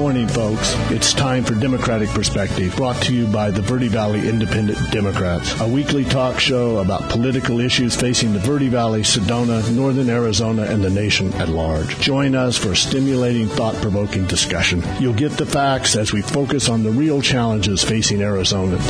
morning, folks. It's time for Democratic Perspective, brought to you by the Verde Valley Independent Democrats, a weekly talk show about political issues facing the Verde Valley, Sedona, northern Arizona, and the nation at large. Join us for a stimulating, thought-provoking discussion. You'll get the facts as we focus on the real challenges facing Arizonans.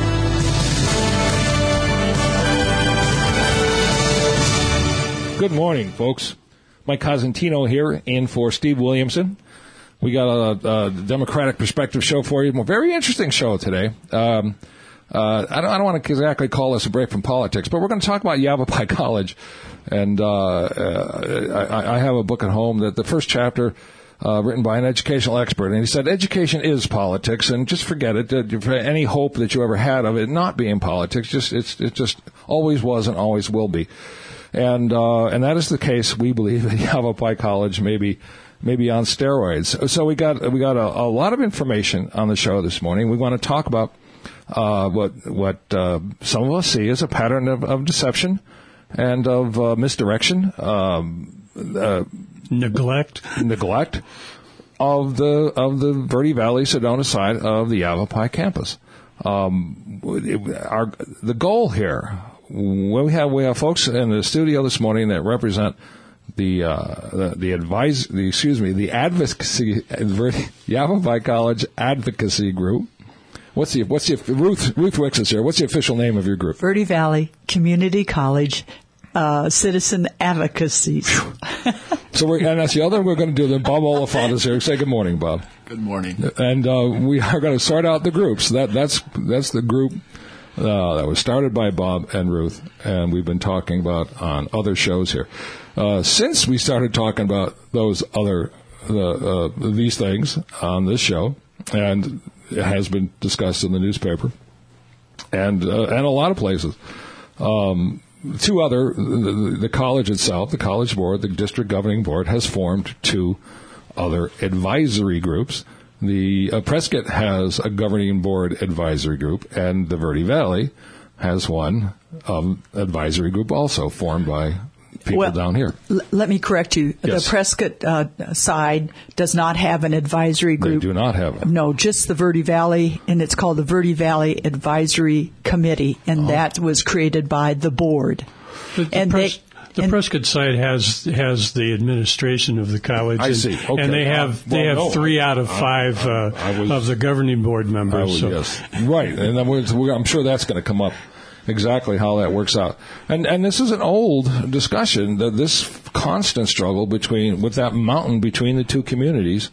Good morning, folks. Mike Cosentino here, in for Steve Williamson. We got a Democratic Perspective show for you. A very interesting show today. I don't want to exactly call this a break from politics, but we're going to talk about Yavapai College. And I have a book at home that the first chapter, written by an educational expert, and he said education is politics, and just forget it. Any hope that you ever had of it not being politics, it just always was and always will be. And that is the case, we believe, at Yavapai College, maybe on steroids. So we got a lot of information on the show this morning. We want to talk about what some of us see as a pattern of deception and of misdirection, neglect of the Verde Valley Sedona side of the Yavapai campus. The goal here. We have folks in the studio this morning that represent the advocacy Yavapai College Advocacy Group. What's the Ruth Wicks is here. What's the official name of your group? Verde Valley Community College Citizen Advocacy. So and that's the other we're going to do. Then Bob Oliphant is here. Say good morning, Bob. Good morning. And we are going to sort out the groups. That's the group. That was started by Bob and Ruth, and we've been talking about on other shows here. Since we started talking about those these things on this show, and it has been discussed in the newspaper and a lot of places. Two other, the college itself, the college board, the district governing board, has formed two other advisory groups. The Prescott has a governing board advisory group, and the Verde Valley has one advisory group also formed by people down here. Let me correct you. Yes. The Prescott side does not have an advisory group. They do not have it. No, just the Verde Valley, and it's called the Verde Valley Advisory Committee, and that was created by the board. The Prescott side has the administration of the college. I see. Okay. And they have 3 out of 5 of the governing board members. Yes, right. And I'm sure that's going to come up exactly how that works out. And this is an old discussion, that this constant struggle with that mountain between the two communities.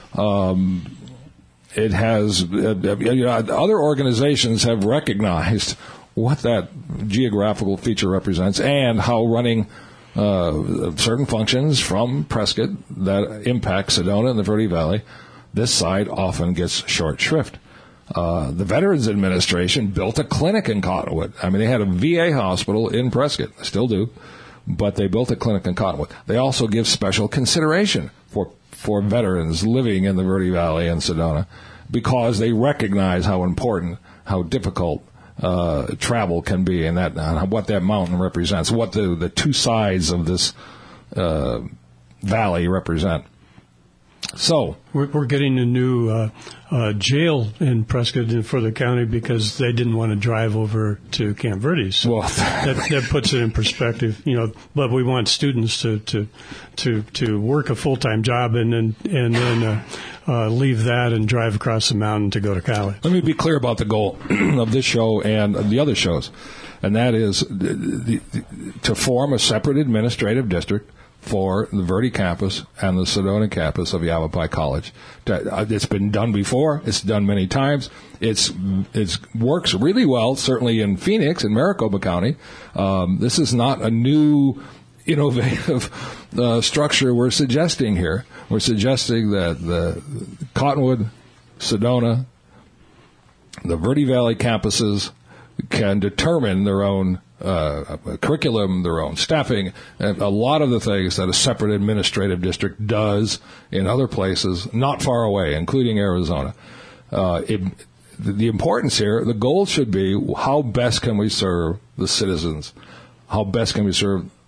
It has other organizations have recognized what that geographical feature represents and how running certain functions from Prescott that impact Sedona and the Verde Valley, this side often gets short shrift. The Veterans Administration built a clinic in Cottonwood. I mean, they had a VA hospital in Prescott, still do, but they built a clinic in Cottonwood. They also give special consideration for veterans living in the Verde Valley and Sedona because they recognize how important, how difficult travel can be, and what that mountain represents, what the two sides of this valley represent. So we're getting a new jail in Prescott for the county because they didn't want to drive over to Camp Verde. So that puts it in perspective, But we want students to work a full-time job and then leave that and drive across the mountain to go to college. Let me be clear about the goal of this show and the other shows, and that is to form a separate administrative district for the Verde campus and the Sedona campus of Yavapai College. It's been done before. It's done many times. It works really well, certainly in Phoenix and Maricopa County. This is not a new, innovative structure we're suggesting here. We're suggesting that the Cottonwood, Sedona, the Verde Valley campuses can determine their own curriculum, their own staffing, and a lot of the things that a separate administrative district does in other places not far away, including Arizona. The importance here, the goal should be how best can we serve the citizens, how best can we serve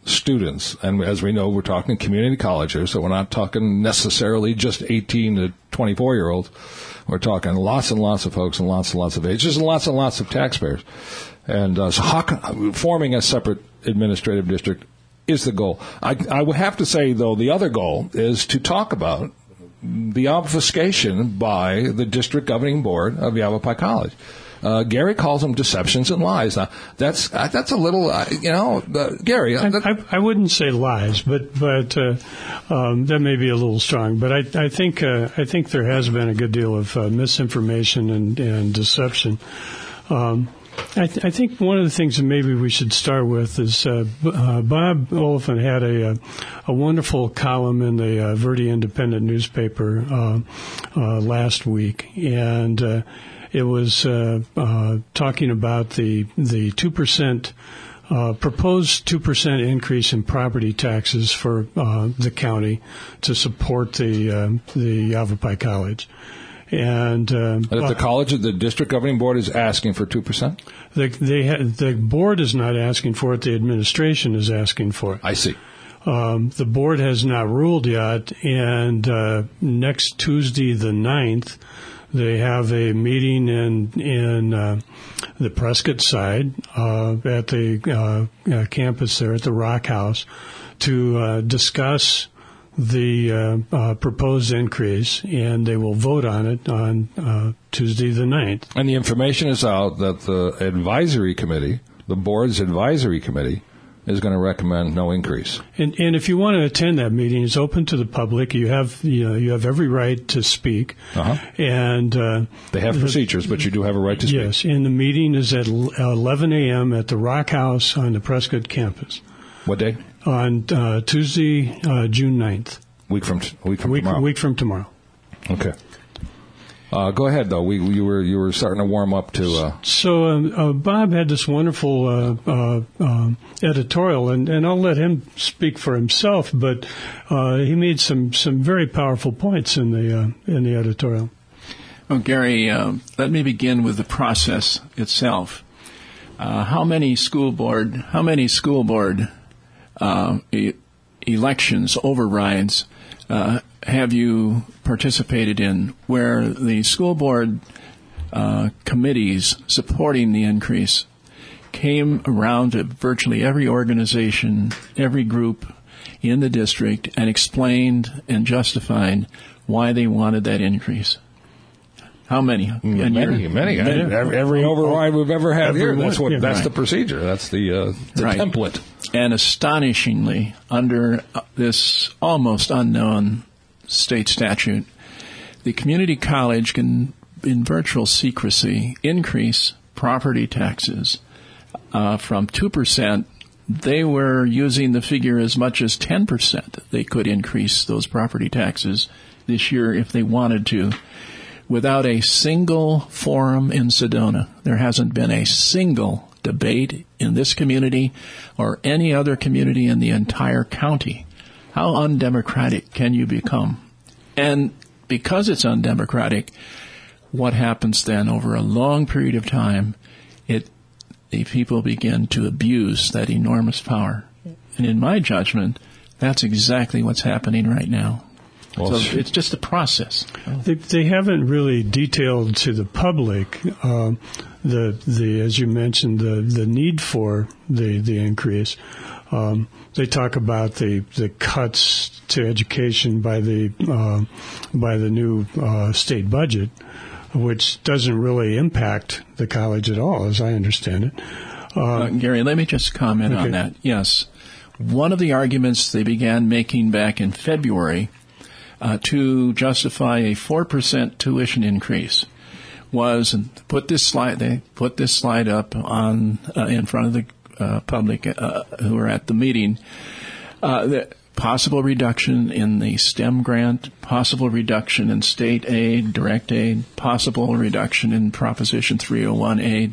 students. And as we know, we're talking community colleges, so we're not talking necessarily just 18 to 24-year-olds. We're talking lots and lots of folks and lots of ages and lots of taxpayers. And so forming a separate administrative district is the goal. I would have to say, though, the other goal is to talk about the obfuscation by the district governing board of Yavapai College. Gary calls them deceptions and lies. Now, that's a little, Gary. I wouldn't say lies, but that may be a little strong. But I think there has been a good deal of misinformation and deception. I think one of the things that maybe we should start with is Bob Oliphant had a wonderful column in the Verde Independent newspaper last week, and it was talking about the 2% proposed 2% increase in property taxes for the county to support the Yavapai College. And the district governing board is asking for 2%? The board is not asking for it. The administration is asking for it. I see. The board has not ruled yet, and next Tuesday, the 9th, they have a meeting in the Prescott side at the campus there at the Rock House to discuss the proposed increase, and they will vote on it on Tuesday the 9th. And the information is out that the advisory committee, the board's advisory committee, is going to recommend no increase. And if you want to attend that meeting, it's open to the public. You have every right to speak. And they have procedures, but you do have a right to speak. Yes, and the meeting is at 11 a.m. at the Rock House on the Prescott campus. What day? On Tuesday, June 9th. Week from tomorrow. Week from tomorrow. Okay. Go ahead, though. You were starting to warm up to. So Bob had this wonderful editorial, and I'll let him speak for himself. But he made some very powerful points in the editorial. Well, Gary, let me begin with the process itself. How many school board elections, overrides, have you participated in where the school board committees supporting the increase came around to virtually every organization, every group in the district and explained and justified why they wanted that increase? How many? Many. Every override we've ever had here. That's the procedure. That's the template. And astonishingly, under this almost unknown state statute, the community college can, in virtual secrecy, increase property taxes from 2%. They were using the figure as much as 10%. They could increase those property taxes this year if they wanted to, without a single forum in Sedona. There hasn't been a single debate in this community or any other community in the entire county. How undemocratic can you become? And because it's undemocratic, what happens then over a long period of time, the people begin to abuse that enormous power. And in my judgment, that's exactly what's happening right now. So it's just a process. They haven't really detailed to the public the as you mentioned the need for the increase. They talk about the cuts to education by the new state budget, which doesn't really impact the college at all, as I understand it. Gary, let me just comment on that. Yes, one of the arguments they began making back in February to justify a 4% tuition increase was, and they put this slide up on in front of the public who were at the meeting. The possible reduction in the STEM grant, possible reduction in state aid, direct aid, possible reduction in Proposition 301 aid,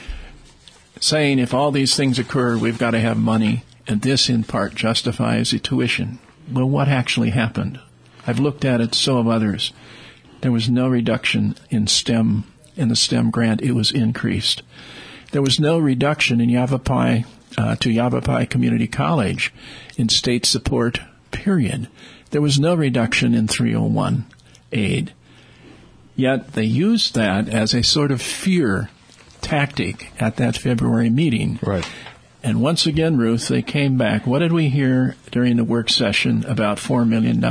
saying if all these things occur, we've got to have money, and this in part justifies the tuition. Well, what actually happened? I've looked at it, so have others. There was no reduction in the STEM grant. It was increased. There was no reduction in Yavapai to Yavapai Community College in state support, period. There was no reduction in 301 aid. Yet they used that as a sort of fear tactic at that February meeting. Right. And once again, Ruth, they came back. What did we hear during the work session about $4 million?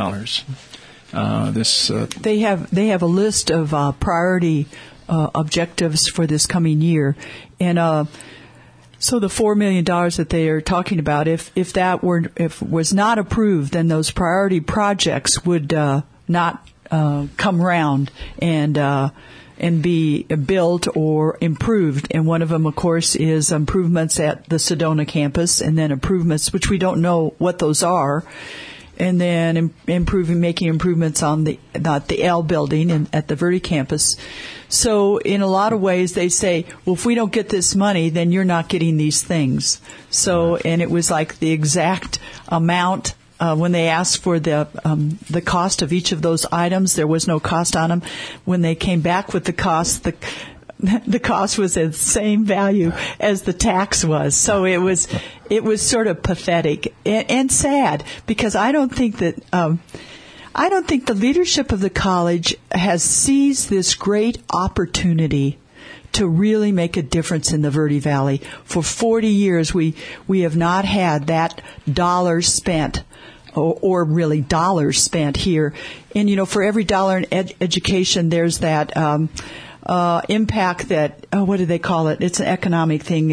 They have a list of priority objectives for this coming year, and so the $4 million that they are talking about, if was not approved, then those priority projects would not come round and be built or improved. And one of them, of course, is improvements at the Sedona campus, and then improvements, which we don't know what those are, and then making improvements on the L building at the Verde campus. So in a lot of ways, they say, well, if we don't get this money, then you're not getting these things. So, and it was like the exact amount. When they asked for the cost of each of those items, there was no cost on them. When they came back with the cost, the cost was the same value as the tax was. So it was sort of pathetic and sad, because I don't think the leadership of the college has seized this great opportunity to really make a difference in the Verde Valley. For 40 years, we have not had that dollar spent, or really dollars spent here. And, for every dollar in education, there's that impact that, what do they call it? It's an economic thing.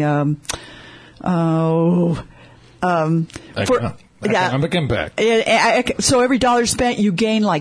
Economic impact. So every dollar spent, you gain like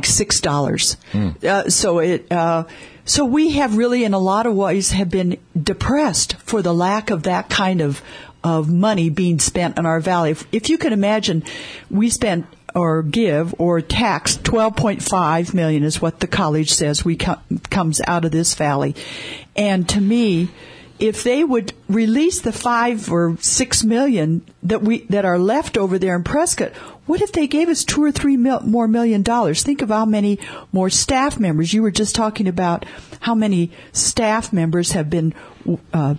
$6. So we have really, in a lot of ways, have been depressed for the lack of that kind of money being spent in our valley. If you can imagine, we spent or give or tax $12.5 million is what the college says comes out of this valley. And to me, if they would release the $5 or $6 million that are left over there in Prescott, what if they gave us $2 or $3 more million? Think of how many more staff members. You were just talking about how many staff members have been not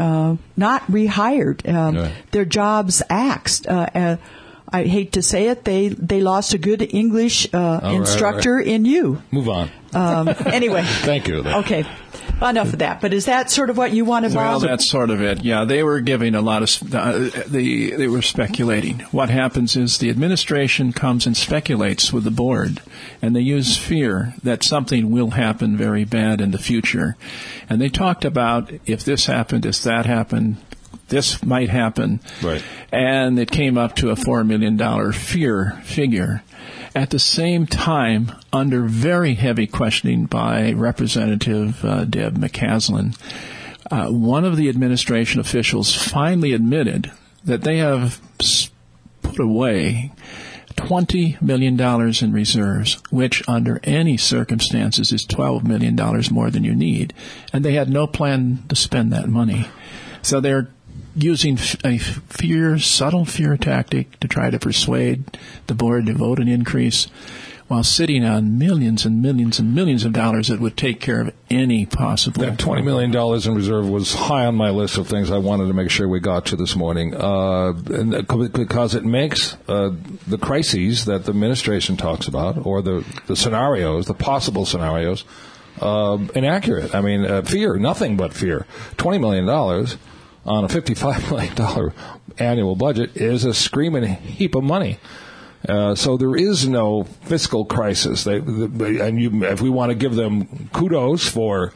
rehired, their jobs axed. I hate to say it, they lost a good English instructor in you. Move on. Anyway. Thank you. Okay. Enough of that. But is that sort of what you wanted, Bob? Well, that's sort of it. Yeah, they were giving a lot of they were speculating. What happens is the administration comes and speculates with the board, and they use fear that something will happen very bad in the future. And they talked about if this happened, if that happened, this might happen. Right. And it came up to a $4 million fear figure. At the same time, under very heavy questioning by Representative Deb McCaslin, one of the administration officials finally admitted that they have put away $20 million in reserves, which under any circumstances is $12 million more than you need. And they had no plan to spend that money. So they're using a subtle fear tactic to try to persuade the board to vote an increase, while sitting on millions and millions and millions of dollars that would take care of any possible. That $20 million in reserve was high on my list of things I wanted to make sure we got to this morning, because it makes the crises that the administration talks about, or the scenarios, the possible scenarios, inaccurate. I mean, fear, nothing but fear. $20 million on a $55 million annual budget is a screaming heap of money. So there is no fiscal crisis. If we want to give them kudos for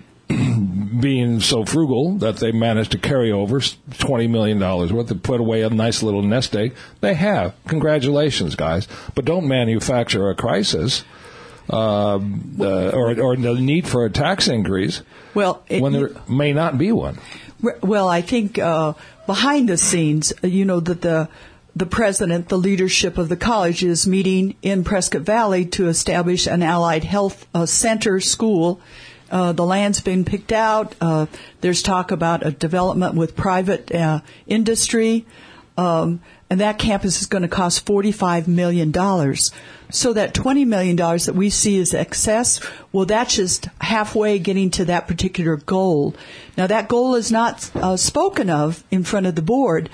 being so frugal that they managed to carry over $20 million worth to put away a nice little nest egg, they have. Congratulations, guys. But don't manufacture a crisis or the need for a tax increase when there may not be one. Well, I think behind the scenes, that the president, the leadership of the college, is meeting in Prescott Valley to establish an allied health center school. The land's been picked out. There's talk about a development with private industry. And that campus is going to cost $45 million. So that $20 million that we see as excess, well, that's just halfway getting to that particular goal. Now, that goal is not spoken of in front of the board,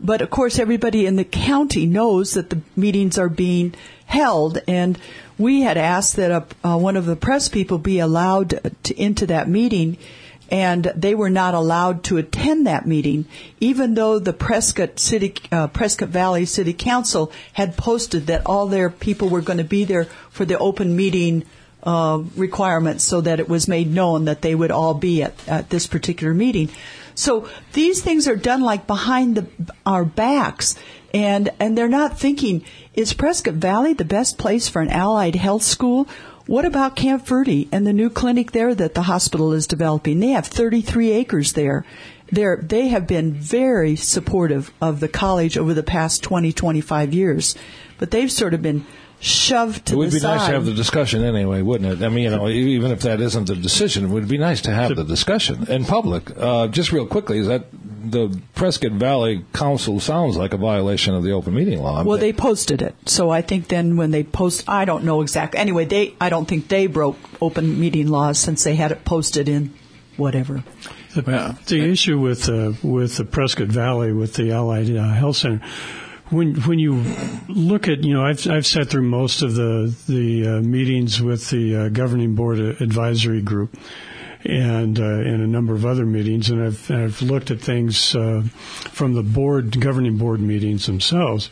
But of course, everybody in the county knows that the meetings are being held, and we had asked that one of the press people be allowed into that meeting, and they were not allowed to attend that meeting, even though the Prescott Valley City Council had posted that all their people were going to be there for the open meeting requirements, so that it was made known that they would all be at this particular meeting. So these things are done like behind our backs, and they're not thinking, is Prescott Valley the best place for an allied health school? What about Camp Verde and the new clinic there that the hospital is developing? They have 33 acres there. They have been very supportive of the college over the past 20, 25 years, but they've sort of been shoved to the side. It would be nice to have the discussion anyway, wouldn't it? I mean, even if that isn't the decision, it would be nice to have the discussion in public. Just real quickly, is that the Prescott Valley Council sounds like a violation of the open meeting law? Well, they posted it. So I think then when they I don't know exactly. Anyway, I don't think they broke open meeting laws since they had it posted in whatever. The issue with the Prescott Valley, with the Allied Health Center, when you look at, I've sat through most of the meetings with the governing board advisory group, and a number of other meetings, and I've looked at things from the governing board meetings themselves.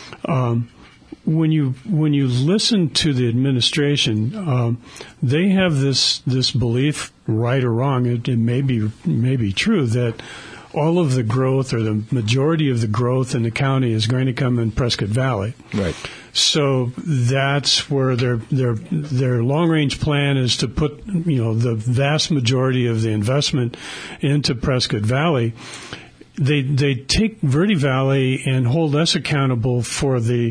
When you listen to the administration, they have this belief, right or wrong, it may be true, that all of the growth, or the majority of the growth in the county, is going to come in Prescott Valley. Right. So that's where their long range plan is to put, the vast majority of the investment into Prescott Valley. They take Verde Valley and hold us accountable for the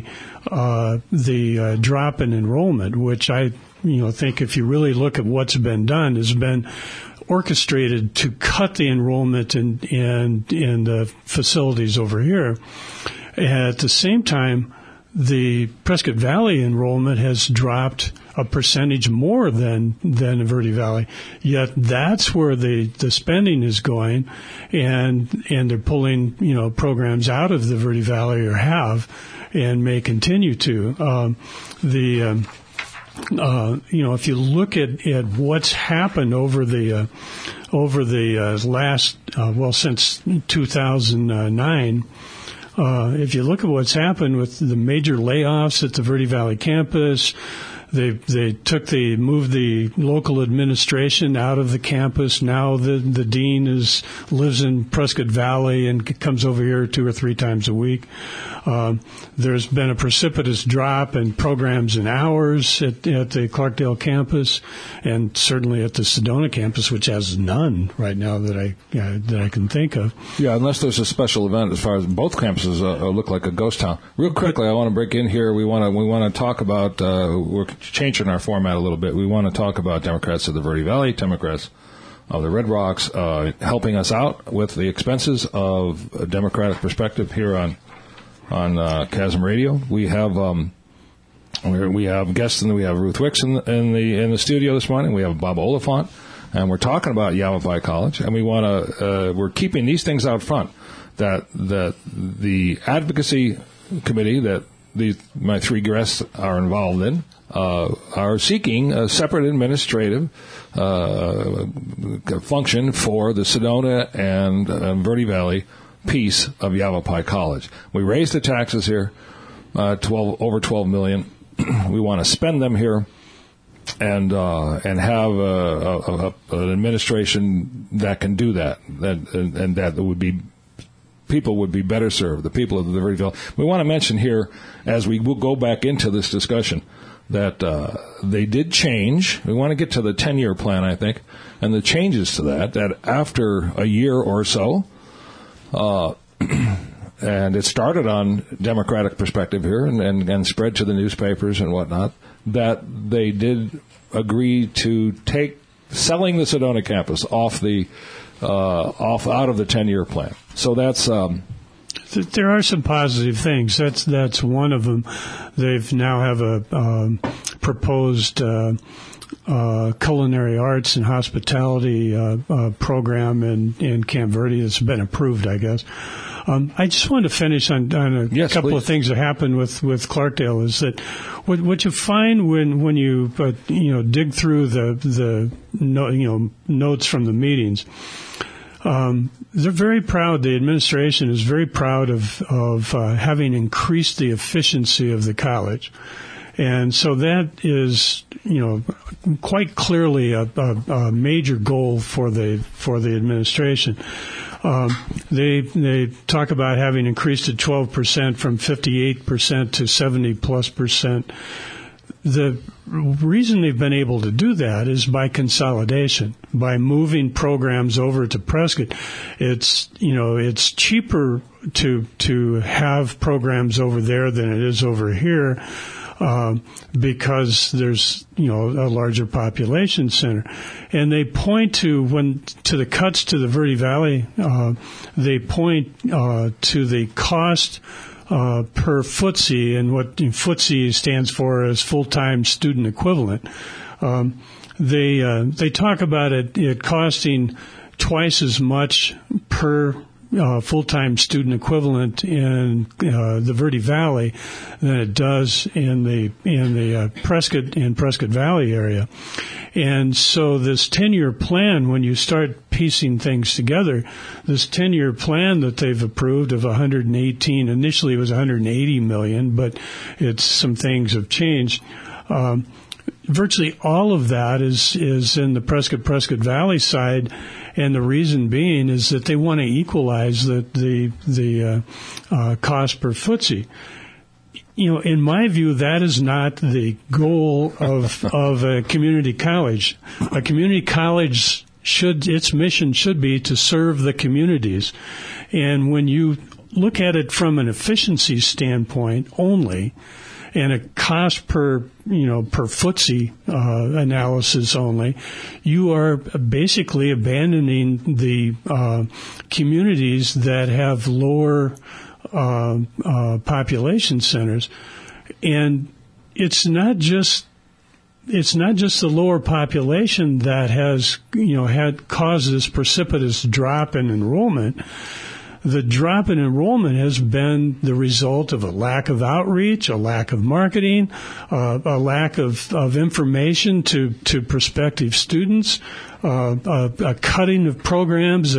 drop in enrollment, which I think, if you really look at what's been done, has been orchestrated to cut the enrollment in the facilities over here. At the same time, the Prescott Valley enrollment has dropped a percentage more than Verde Valley. Yet that's where the spending is going, and they're pulling programs out of the Verde Valley, or have, and may continue to. If you look at what's happened over the last since 2009. If you look at what's happened with the major layoffs at the Verde Valley campus, they moved the local administration out of the campus. Now the dean lives in Prescott Valley and comes over here 2 or 3 times a week. There's been a precipitous drop in programs and hours at the Clarkdale campus, and certainly at the Sedona campus, which has none right now that I can think of. Yeah, unless there's a special event. As far as both campuses look like a ghost town. Real quickly, I want to break in here. We want to talk about. We're changing our format a little bit. We want to talk about Democrats of the Verde Valley, Democrats of the Red Rocks, helping us out with the expenses of a Democratic perspective here on Chasm Radio. We have guests, and we have Ruth Wicks in the studio this morning. We have Bob Oliphant, and we're talking about Yavapai College, and we're keeping these things out front. That the advocacy committee that my 3 guests are involved in are seeking a separate administrative function for the Sedona and Verde Valley piece of Yavapai College. We raised the taxes here, over $12 million. We want to spend them here, and have an administration that can do that, and that would be. People would be better served, the people of the Verde Valley. We want to mention here, as we will go back into this discussion, that they did change. We want to get to the 10-year plan, I think, and the changes to that after a year or so, and it started on Democratic perspective here and spread to the newspapers and whatnot, that they did agree to take selling the Sedona campus out of the 10-year plan. So that's there are some positive things. That's one of them. They've now have a proposed culinary arts and hospitality program in Camp Verde. It's been approved, I guess. I just wanted to finish on a couple of things that happened with Clarkdale. Is that what you find when you dig through the notes from the meetings? They're very proud. The administration is very proud of having increased the efficiency of the college. And so that is, quite clearly a major goal for the administration. They talk about having increased it 12% from 58% to 70+%. The reason they've been able to do that is by consolidation, by moving programs over to Prescott. It's cheaper to have programs over there than it is over here. Because there's a larger population center, and they point to the cuts to the Verde Valley. They point to the cost per FTSE, and what FTSE stands for is full-time student equivalent. They talk about it costing twice as much per full-time student equivalent in the Verde Valley than it does in the Prescott Valley area. And so this 10-year plan, when you start piecing things together, this 10-year plan that they've approved of 118, initially it was 180 million, but some things have changed. Virtually all of that is in the Prescott Valley side, and the reason being is that they want to equalize the cost per FTSE. In my view, that is not the goal of a community college. A community college its mission should be to serve the communities, and when you look at it from an efficiency standpoint only, and a cost per FTSE analysis only, you are basically abandoning the communities that have lower population centers. And it's not just the lower population that has had caused this precipitous drop in enrollment. The drop in enrollment has been the result of a lack of outreach, a lack of marketing, a lack of information to prospective students, a cutting of programs,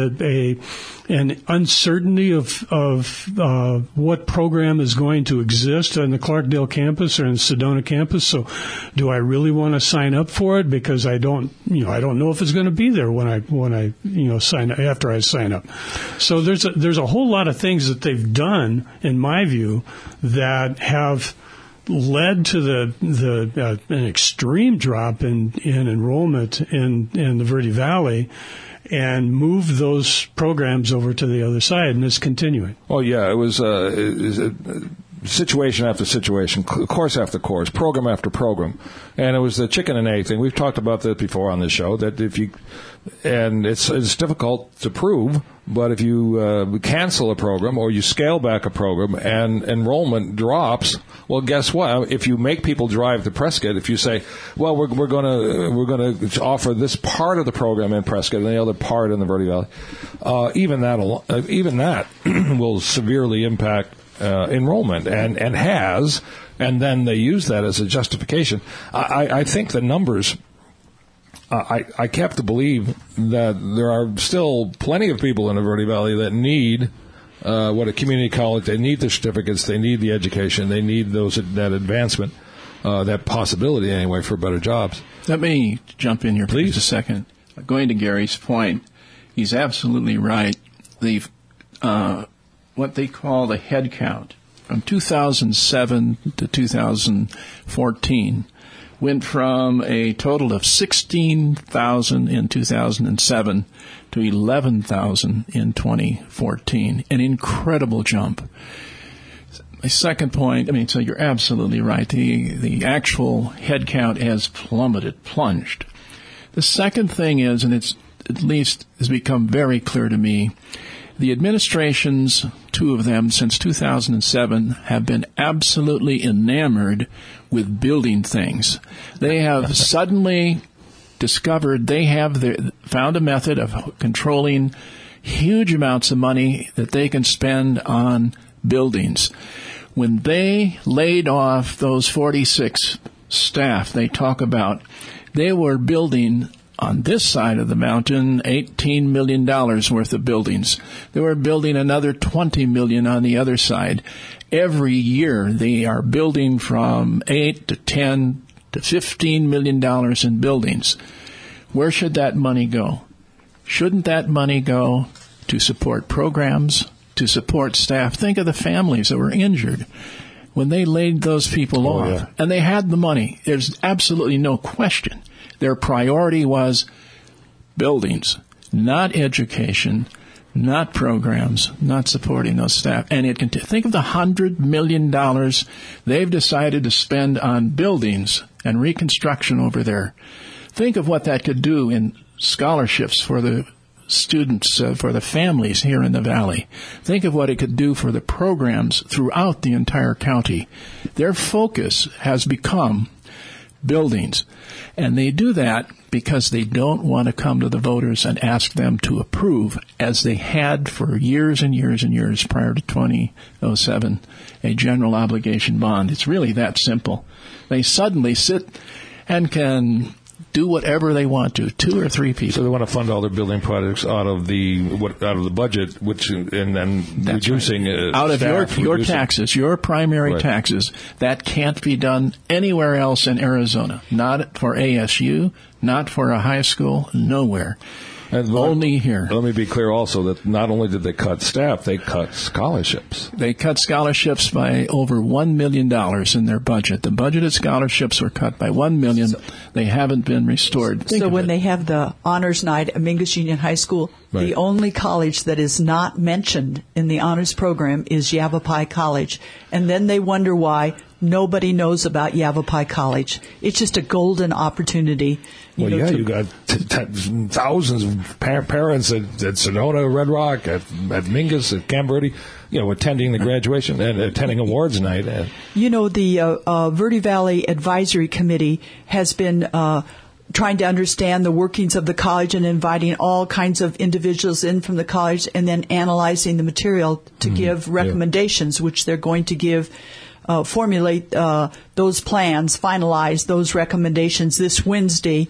an uncertainty of what program is going to exist on the Clarkdale campus or in the Sedona campus. So, do I really want to sign up for it? Because I don't know if it's going to be there when I sign up, after I sign up. So there's a whole lot of things that they've done, in my view, that have led to an extreme drop in enrollment in the Verde Valley, and moved those programs over to the other side, and it's continuing. Well, yeah, it was situation after situation, course after course, program after program, and it was the chicken and egg thing. We've talked about that before on this show. That it's difficult to prove, but if you cancel a program or you scale back a program and enrollment drops, well, guess what? If you make people drive to Prescott, if you say, well, we're going to offer this part of the program in Prescott and the other part in the Verde Valley, even that will severely impact enrollment, and has, and then they use that as a justification. I think the numbers. I have to believe that there are still plenty of people in the Verde Valley that need a community college. They need the certificates. They need the education. They need that advancement, that possibility anyway for better jobs. Let me jump in here, please, a second. Going to Gary's point, he's absolutely right. What they call the head count from 2007 to 2014 went from a total of 16,000 in 2007 to 11,000 in 2014. An incredible jump. My second point, so you're absolutely right. The actual head count has plunged. The second thing is, and it's at least has become very clear to me, the administrations, two of them since 2007, have been absolutely enamored with building things. They have suddenly discovered they have found a method of controlling huge amounts of money that they can spend on buildings. When they laid off those 46 staff they talk about, they were building on this side of the mountain $18 million worth of buildings. They were building another $20 million on the other side. Every year they are building from $8 to $10 to $15 million in buildings. Where should that money go? Shouldn't that money go to support programs, to support staff? Think of the families that were injured when they laid those people off. Yeah. And they had the money. There's absolutely no question. Their priority was buildings, not education, not programs, not supporting those staff. And think of the $100 million they've decided to spend on buildings and reconstruction over there. Think of what that could do in scholarships for the students, for the families here in the valley. Think of what it could do for the programs throughout the entire county. Their focus has become buildings. And they do that because they don't want to come to the voters and ask them to approve, as they had for years and years and years prior to 2007, a general obligation bond. It's really that simple. They suddenly sit and can do whatever they want to, 2 or 3 people. So they want to fund all their building projects out of the budget, and then reducing out of your taxes, your primary taxes. That can't be done anywhere else in Arizona. Not for ASU, not for a high school, nowhere. And only here. Let me be clear also that not only did they cut staff, they cut scholarships. They cut scholarships by over $1 million in their budget. The budgeted scholarships were cut by $1 million. They haven't been restored. So when they have the honors night at Mingus Union High School, the only college that is not mentioned in the honors program is Yavapai College. And then they wonder why nobody knows about Yavapai College. It's just a golden opportunity. You got thousands of parents at Sedona, Red Rock, at Mingus, at Camp Verde, attending the graduation and attending awards night. The Verde Valley Advisory Committee has been trying to understand the workings of the college and inviting all kinds of individuals in from the college and then analyzing the material to give recommendations, which they're going to give. Formulate those plans, finalize those recommendations this Wednesday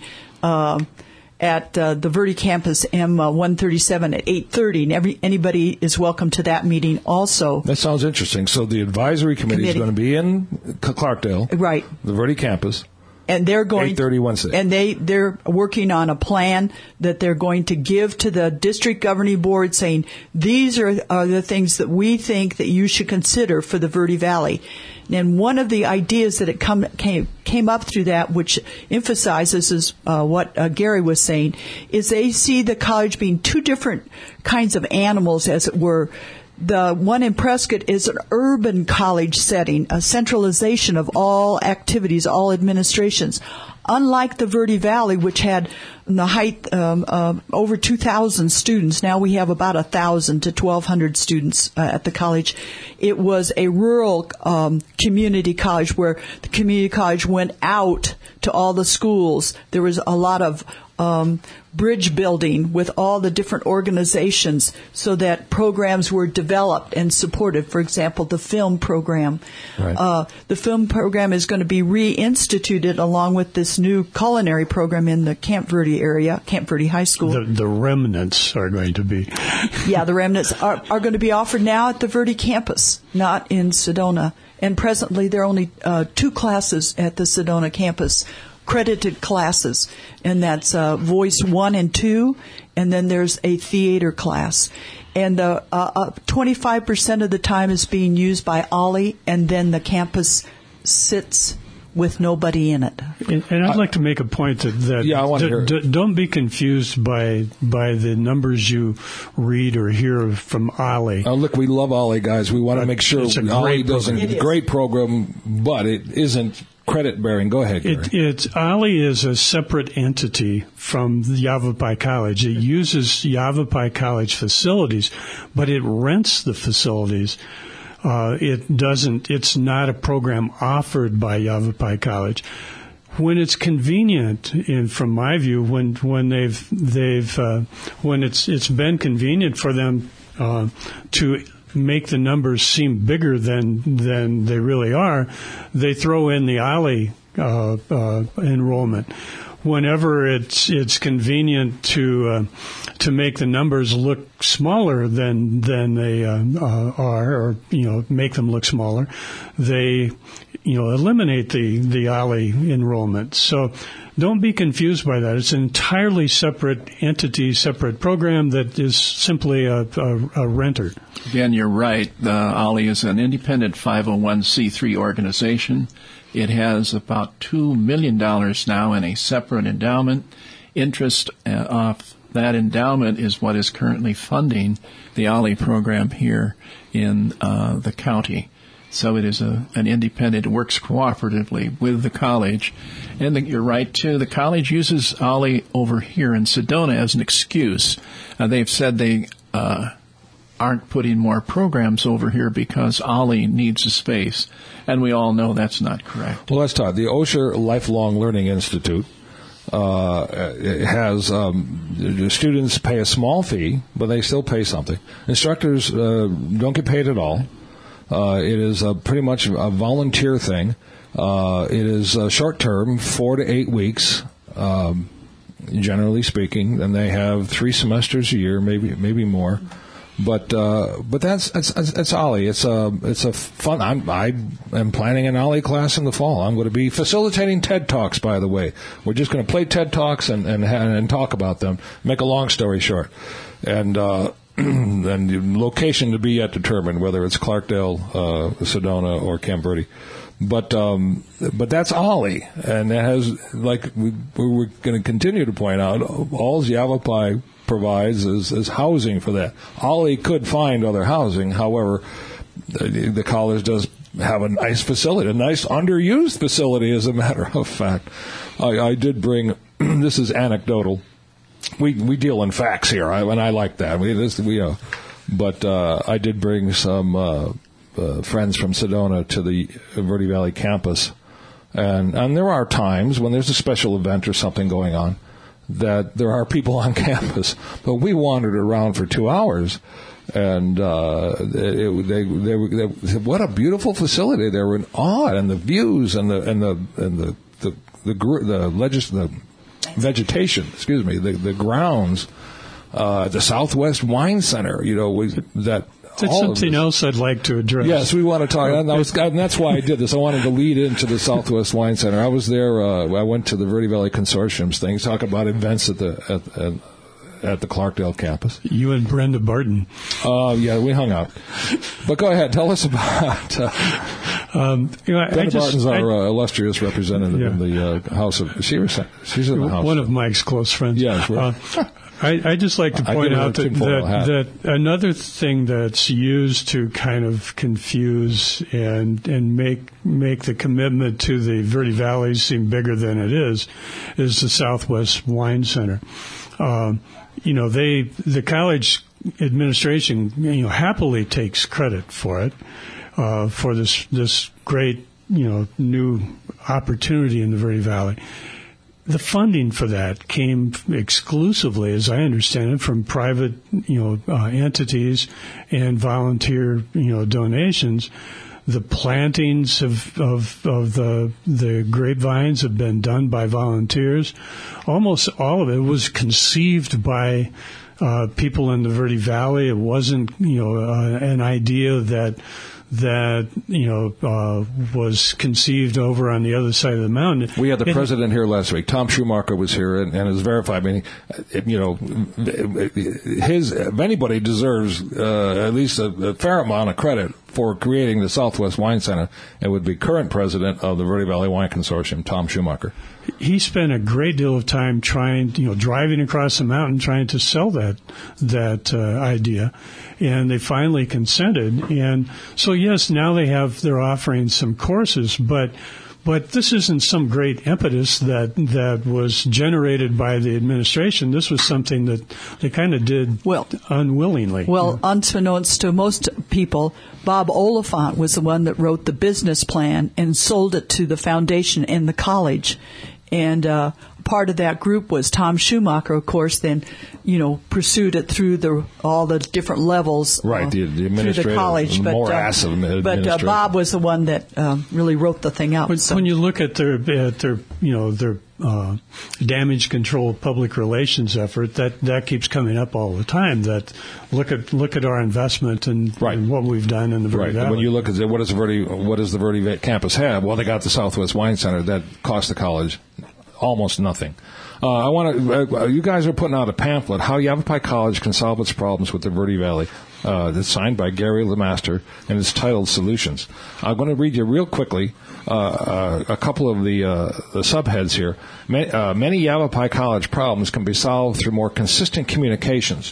at the Verde campus, M137 at 8:30. And anybody is welcome to that meeting also. That sounds interesting. So the advisory committee is going to be in Clarkdale, right? The Verde campus. And they're going 8:30 Wednesday. And they're working on a plan that they're going to give to the district governing board, saying these are the things that we think that you should consider for the Verde Valley. And one of the ideas that came up through that, which emphasizes is what Gary was saying, is they see the college being two different kinds of animals, as it were. The one in Prescott is an urban college setting, a centralization of all activities, all administrations. Unlike the Verde Valley, which had in the height over 2,000 students, now we have about 1,000 to 1,200 students at the college. It was a rural community college where the community college went out to all the schools. There was a lot of bridge building with all the different organizations so that programs were developed and supported. For example, the film program. Right. The film program is going to be reinstituted along with this new culinary program in the Camp Verde area, Camp Verde High School. The remnants are going to be. Yeah, the remnants are going to be offered now at the Verde campus, not in Sedona. And presently there are only 2 classes at the Sedona campus, credited classes, and that's Voice 1 and 2, and then there's a theater class. And 25% of the time is being used by Ollie, and then the campus sits with nobody in it. And I'd like to make a point that don't be confused by the numbers you read or hear from Ollie. Look, we love Ollie, guys. We want to make sure Ollie does a great program, but it isn't credit-bearing. Go ahead, Gary. Ollie is a separate entity from Yavapai College. It uses Yavapai College facilities, but it rents the facilities. It's not a program offered by Yavapai College. when it's convenient, and from my view, when it's been convenient for them to make the numbers seem bigger than they really are, they throw in the OLLI enrollment. Whenever it's convenient to make the numbers look smaller than they are, or make them look smaller, they eliminate the OLLI enrollment. So don't be confused by that. It's an entirely separate entity, separate program that is simply a renter. Again, you're right. OLLI is an independent 501c3 organization. It has about $2 million now in a separate endowment. Interest off that endowment is what is currently funding the OLLI program here in the county. So it is an independent, it works cooperatively with the college. And you're right, too. The college uses OLLI over here in Sedona as an excuse. They've said they aren't putting more programs over here because OLLI needs the space. And we all know that's not correct. Well, let's talk. The Osher Lifelong Learning Institute has students pay a small fee, but they still pay something. Instructors don't get paid at all. It is pretty much a volunteer thing. It is short term, 4 to 8 weeks, generally speaking, and they have 3 semesters a year, maybe more. But that's OLLI. It's a fun. I am planning an OLLI class in the fall. I'm going to be facilitating TED Talks. By the way, we're just going to play TED Talks and talk about them. Make a long story short, and the location to be yet determined, whether it's Clarkdale, Sedona, or Camp Verde. But that's OLLI, and it has, like we're going to continue to point out, all Yavapai provides is housing for that. OLLI could find other housing. However, the college does have a nice facility, a nice underused facility, as a matter of fact. I did bring, this is anecdotal. We deal in facts here, and I like that. But I did bring some friends from Sedona to the Verde Valley campus, and there are times when there's a special event or something going on that there are people on campus, but we wandered around for 2 hours, and they said, what a beautiful facility! They were in awe, and the views and the vegetation. Excuse me, the grounds, the Southwest Wine Center. That's something else I'd like to address. Yes, we want to talk, and that's why I did this. I wanted to lead into the Southwest Wine Center. I was there. I went to the Verde Valley Consortium's thing, talk about events at the Clarkdale campus. You and Brenda Barton. Yeah, we hung out. But go ahead, tell us about. Brenda Barton's our illustrious representative in the House of. She's in the House. One of Mike's close friends. Yeah. I'd just like to point out that another thing that's used to kind of confuse and make the commitment to the Verde Valley seem bigger than it is the Southwest Wine Center. The college administration, happily takes credit for it, for this great, new opportunity in the Verde Valley. The funding for that came exclusively, as I understand it, from private, entities and volunteer, donations. The plantings of the grapevines have been done by volunteers. Almost all of it was conceived by people in the Verde Valley. It wasn't, an idea that was conceived over on the other side of the mountain. We had the president here last week. Tom Schumacher was here and has verified. I mean, if anybody deserves at least a fair amount of credit for creating the Southwest Wine Center, it would be current president of the Verde Valley Wine Consortium, Tom Schumacher. He spent a great deal of time driving across the mountain trying to sell that idea, and they finally consented. And so, yes, now they're offering some courses, but But this isn't some great impetus that was generated by the administration. This was something that they kind of did unwillingly. Well, unbeknownst to most people, Bob Oliphant was the one that wrote the business plan and sold it to the foundation and the college. And part of that group was Tom Schumacher, of course, then, pursued it through all the different levels. Right, the administrative, through the college. But Bob was the one that really wrote the thing out. When you look at their damage control public relations effort, that keeps coming up all the time. That look at our investment and what we've done in the Verde Valley. When you look at what does the Verde campus have? Well, they got the Southwest Wine Center that cost the college almost nothing. You guys are putting out a pamphlet, How Yavapai College Can Solve Its Problems with the Verde Valley. That's signed by Gary LeMaster, and it's titled Solutions. I'm going to read you real quickly a couple of the subheads here. Many Yavapai College problems can be solved through more consistent communications.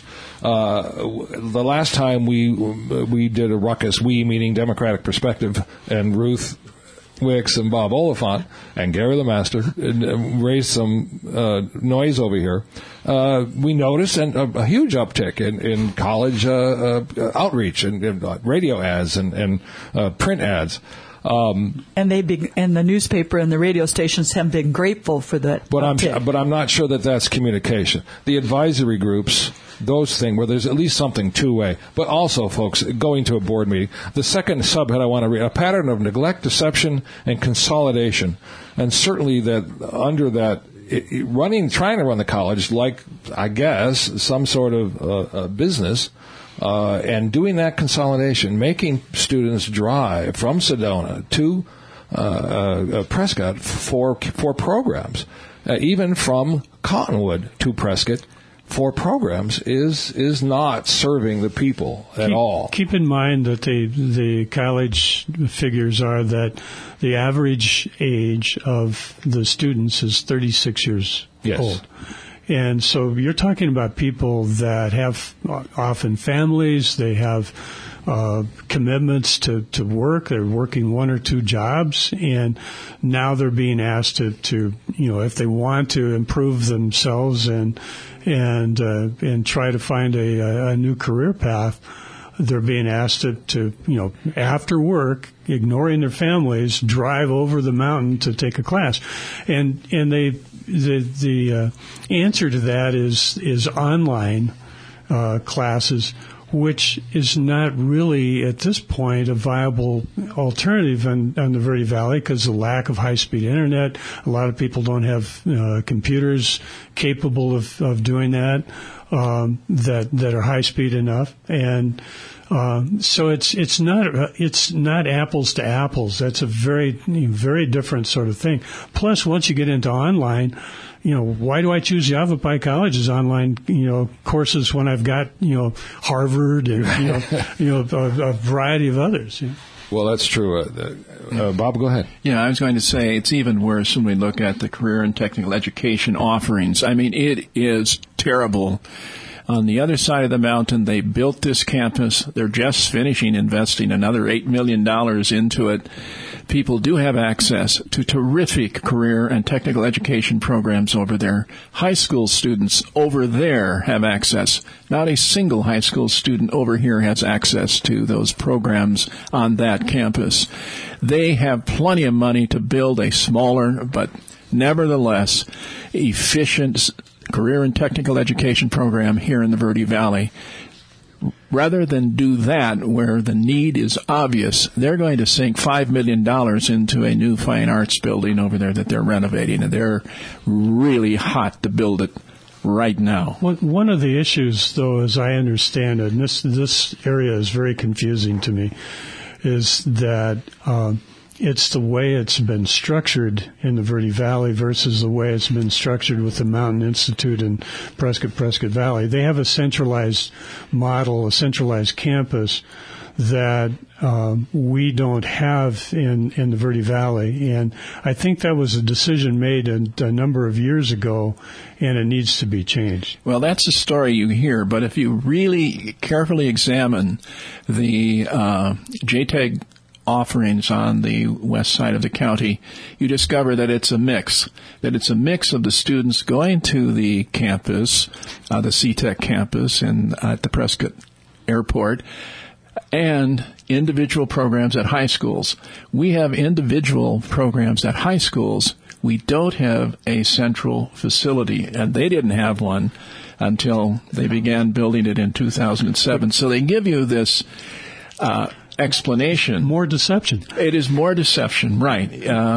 The last time we did a ruckus, we meaning Democratic Perspective and Ruth Wicks and Bob Oliphant and Gary LeMaster raised some noise over here. We noticed a huge uptick in college outreach and radio ads and print ads. And the newspaper and the radio stations have been grateful for that. But I'm not sure that that's communication. The advisory groups, those things where there's at least something two-way. But also, folks, going to a board meeting. The second subhead I want to read: a pattern of neglect, deception, and consolidation. And certainly that under that, trying to run the college like, I guess, some sort of business. And doing that consolidation, making students drive from Sedona to Prescott for programs, even from Cottonwood to Prescott for programs is not serving the people at all. Keep in mind that the college figures are that the average age of the students is 36 years old. And so you're talking about people that have often families, they have commitments to work, they're working one or two jobs, and now they're being asked to if they want to improve themselves and try to find a new career path, they're being asked to after work, ignoring their families, drive over the mountain to take a class. And the answer to that is online classes, which is not really at this point a viable alternative on the Verde Valley because of the lack of high-speed internet. A lot of people don't have computers capable of doing that are high-speed enough, and so it's not apples to apples. That's a very, very different sort of thing. Plus, once you get into online, why do I choose Yavapai College's online, courses when I've got, Harvard and, a variety of others? Well, that's true. Bob, go ahead. Yeah, I was going to say it's even worse when we look at the career and technical education offerings. I mean, it is terrible. On the other side of the mountain, they built this campus. They're just finishing investing another $8 million into it. People do have access to terrific career and technical education programs over there. High school students over there have access. Not a single high school student over here has access to those programs on that campus. They have plenty of money to build a smaller but nevertheless efficient career and technical education program here in the Verde Valley. Rather than do that where the need is obvious, they're going to sink $5 million into a new fine arts building over there that they're renovating, and they're really hot to build it right now. One of the issues, though, as I understand it, and this area is very confusing to me, is that it's the way it's been structured in the Verde Valley versus the way it's been structured with the Mountain Institute and Prescott Valley. They have a centralized model, a centralized campus that we don't have in the Verde Valley. And I think that was a decision made a number of years ago, and it needs to be changed. Well, that's a story you hear, but if you really carefully examine the JTAG offerings on the west side of the county, you discover that it's a mix. That it's a mix of the students going to the campus, the CTEC campus at the Prescott Airport, and individual programs at high schools. We have individual programs at high schools. We don't have a central facility, and they didn't have one until they began building it in 2007. So they give you this explanation. More deception. It is more deception, right.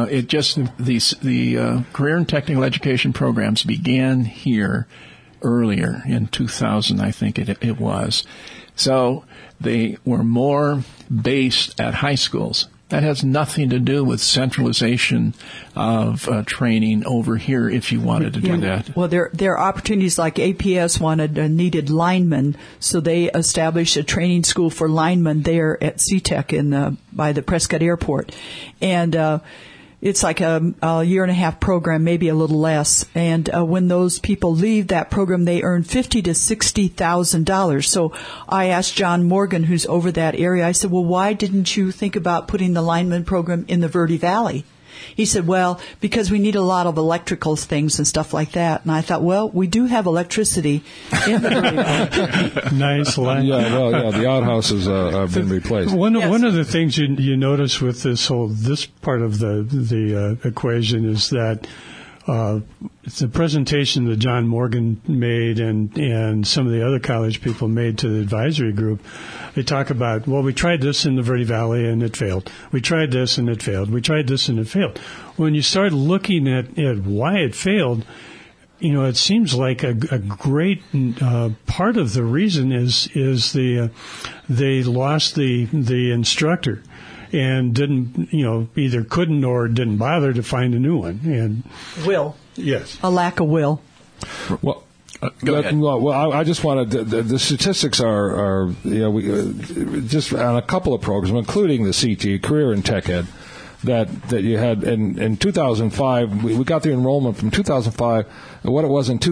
The career and technical education programs began here earlier in 2000, I think it was. So they were more based at high schools. That has nothing to do with centralization of training over here if you wanted to do that. Well, there are opportunities like APS needed linemen, so they established a training school for linemen there at CTEC by the Prescott Airport. And it's like a year and a half program, maybe a little less. And when those people leave that program, they earn $50,000 to $60,000. So I asked John Morgan, who's over that area, I said, well, why didn't you think about putting the lineman program in the Verde Valley? He said, well, because we need a lot of electrical things and stuff like that. And I thought, well, we do have electricity in the Verde Valley. Nice line. The outhouses have been replaced. One of the things you notice with this part of the equation is that the presentation that John Morgan made and some of the other college people made to the advisory group, they talk about, well, we tried this in the Verde Valley and it failed. We tried this and it failed. We tried this and it failed. When you start looking at why it failed, it seems like a great part of the reason is they lost the instructor and didn't, either couldn't or didn't bother to find a new one. And yes, a lack of will. Well, go ahead. Well, I just wanted the statistics are just on a couple of programs, including the CT Career and Tech Ed, that you had in 2005. We got the enrollment from 2005. What it was in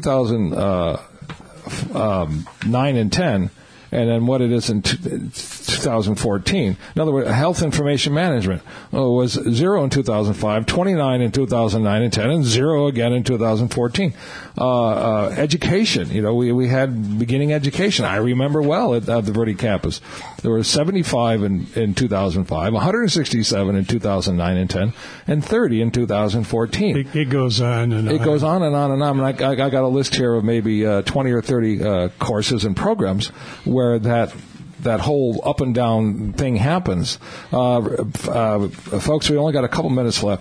2009 and 10. And then what it is in 2014. In other words, health information management was 0 in 2005, 29 in 2009 and 10, and 0 again in 2014. Education, we had beginning education. I remember well at the Verde campus. There were 75 in 2005, 167 in 2009 and 10, and 30 in 2014. It goes on and on. It goes on and on and on. And I got a list here of maybe 20 or 30 courses and programs where that whole up and down thing happens. Folks, we only got a couple minutes left.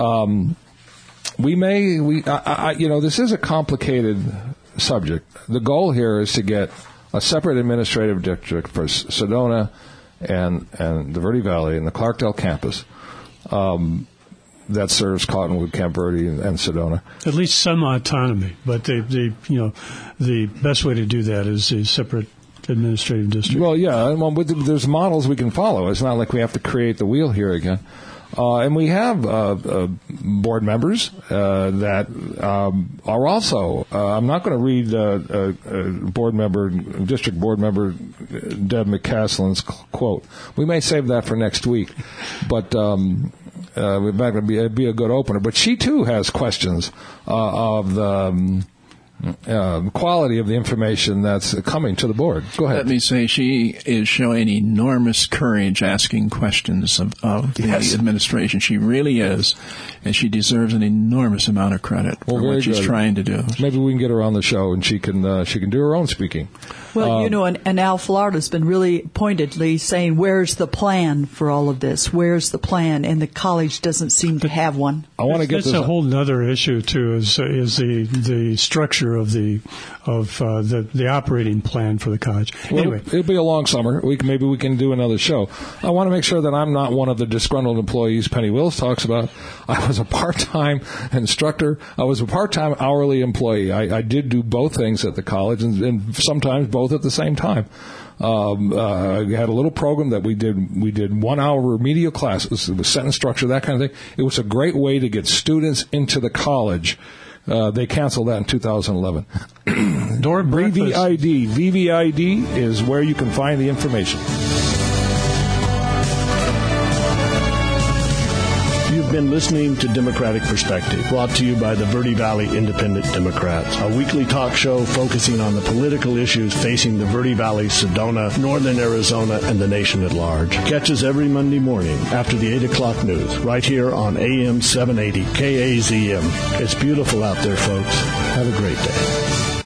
This is a complicated subject. The goal here is to get a separate administrative district for Sedona and the Verde Valley and the Clarkdale campus that serves Cottonwood, Camp Verde, and Sedona. At least some autonomy, but the best way to do that is a separate administrative district. Well, yeah, there's models we can follow. It's not like we have to create the wheel here again. And we have board members that are also. I'm not going to read District Board Member Deb McCaslin's quote. We may save that for next week, but we're not going to be a good opener. But she too has questions of the quality of the information that's coming to the board. Go ahead. Let me say she is showing enormous courage asking questions of the administration. She really is, and she deserves an enormous amount of credit for what she's trying to do. Maybe we can get her on the show and she can do her own speaking. Well, and Al Florida's been really pointedly saying, where's the plan for all of this? Where's the plan? And the college doesn't seem to have one. I want to get this. That's a whole other issue too. Is the structure of the operating plan for the college? Well, anyway, it'll be a long summer. Maybe we can do another show. I want to make sure that I'm not one of the disgruntled employees Penny Wills talks about. I was a part-time instructor. I was a part-time hourly employee. I did do both things at the college, and sometimes both at the same time. We had a little program that we did 1 hour remedial classes. It was sentence structure, that kind of thing. It was a great way to get students into the college. They canceled that in 2011. VVID is where you can find the information. You've been listening to Democratic Perspective, brought to you by the Verde Valley Independent Democrats, a weekly talk show focusing on the political issues facing the Verde Valley, Sedona, northern Arizona, and the nation at large. Catch us every Monday morning after the 8 o'clock news, right here on AM 780 KAZM. It's beautiful out there, folks. Have a great day.